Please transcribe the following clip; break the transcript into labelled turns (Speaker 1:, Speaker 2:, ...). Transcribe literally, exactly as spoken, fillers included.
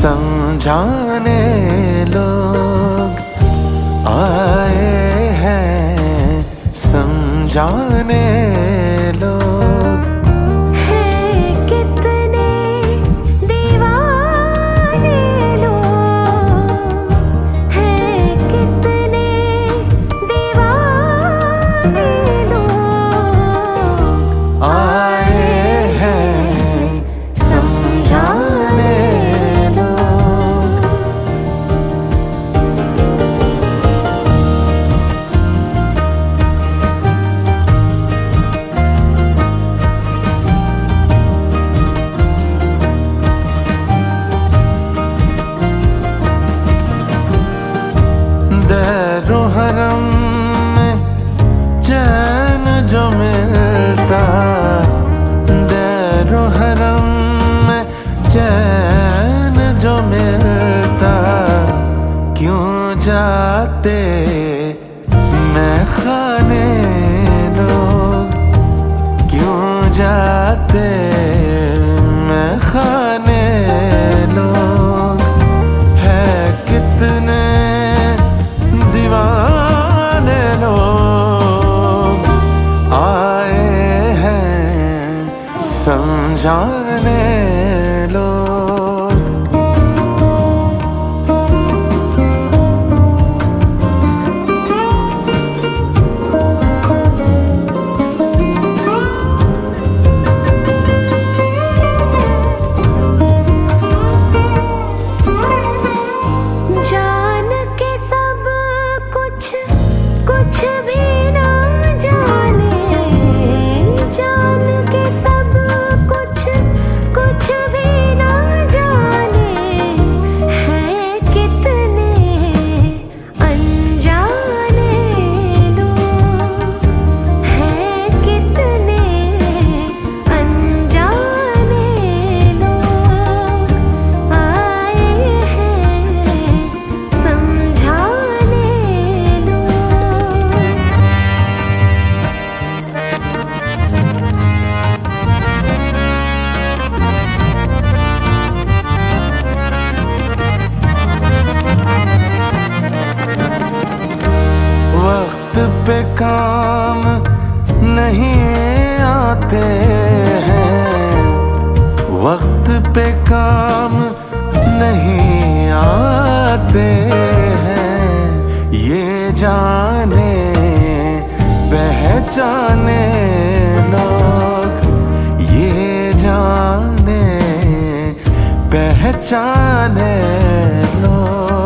Speaker 1: समझाने लोग आए हैं, समझाने लोग
Speaker 2: हैं कितने दीवाने लोग, हैं कितने दीवाने लोग
Speaker 1: आए हैं, समझाने दरो हरम में चैन जो मिलता, दरो हरम में चैन जो मिलता, क्यों जाते मैं खाने लोग, क्यों जाते मैं खाने लोग, है कितने दीवाने लोग आए हैं, समझाने लोग।
Speaker 2: जान के सब कुछ कुछ भी ना जाने, जान के सब कुछ कुछ भी ना जाने, हैं कितने अनजाने लोग, हैं कितने अनजाने लोग आए हैं, समझाने लोग।
Speaker 1: वक्त पे काम नहीं आते हैं, वक्त पे काम नहीं आते हैं, ये जाने पहचाने लोग, ये जाने पहचाने लोग।